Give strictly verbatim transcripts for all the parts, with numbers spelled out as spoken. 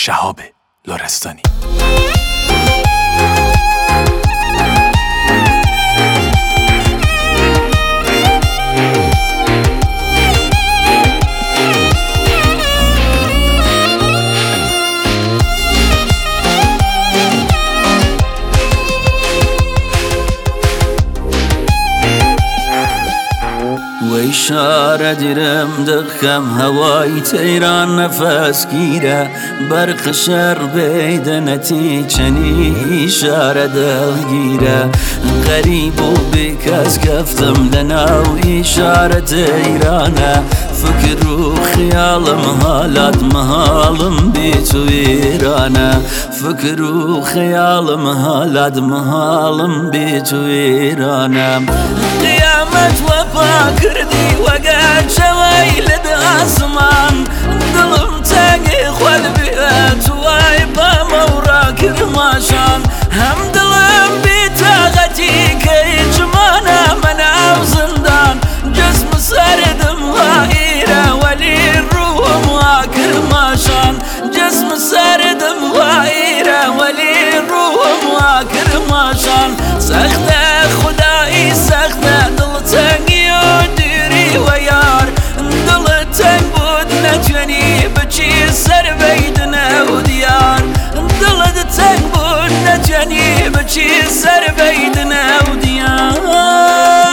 شهاب لرستانی. وإشارة درم دخم هواي تيران نفس گیره برق شر بيدنتي چني إشارة دلگیره غريب و بكس كفتم لنا وإشارة تيرانه فكر و خيالم هالات مهالم بيتو إيرانه فكر و خيالم هالات مهالم بيتو إيرانه قيامت وفا كردي وقال شوي لد أسمان دلم تاقي خوال بيت وايبا مورا كرماشان هم دلم بيتاغتي كي جمانا مناو زندان جسم سردم غائرة ولي الروح مواكر ماشان جسم سردم غائرة ولي الروح مواكر ماشان سخته خدائي سخته دل تنگي وديري ويار دل تنگ بود نتوني بچي سر بيدنا وديار دل تنگ بود نتوني بچي سر بيدنا وديار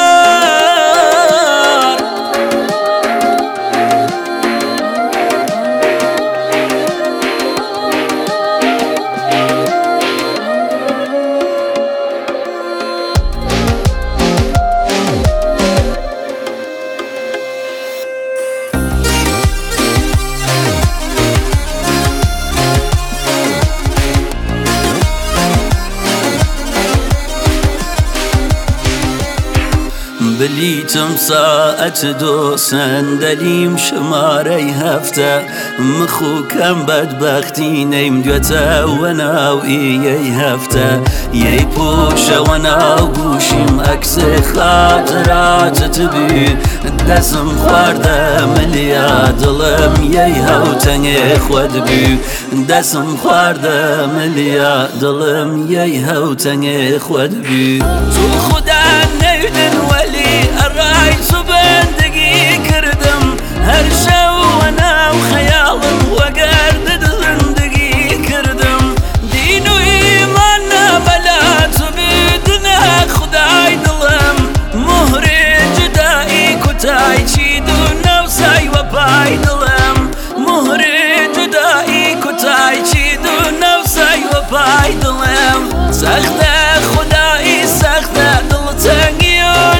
بليتم ساعة دو سندليم شماري هفته مخو كم بدبختي نيم دوتا وناو ايي هفته يي بوشة وناو بوشيم اكس خاطرات تبي دسم خوارده مليا دلم يي هوتني خود بي دسم خوارده مليا دلم يي هوتني خود بي تو خدا نيدن ولي الراي صبندقي كردم هر شو وانا وخيالم وقرد زندقي كردم دين وإيماننا بلا تبيدنا خداي دلم مهري جدائي كتاي شيدونا وساي وباي دلم مهري جدائي كتاي شيدونا وساي وباي دلم سخته خدائي سخته دل تنگي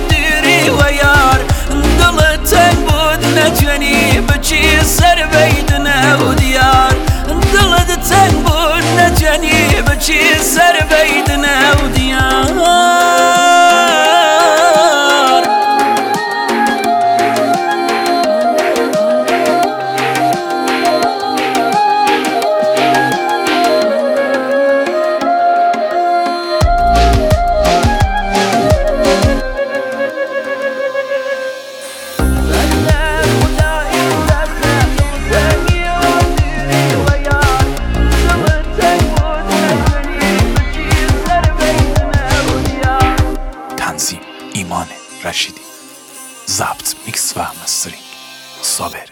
ويار دل تنگ بود نتوني بچي سر بيدنا وديار دل تنگ بود نتوني بچي سر بيدنا وديار ایمان رشیدی، ضبط، میکس و مسترینگ صابر.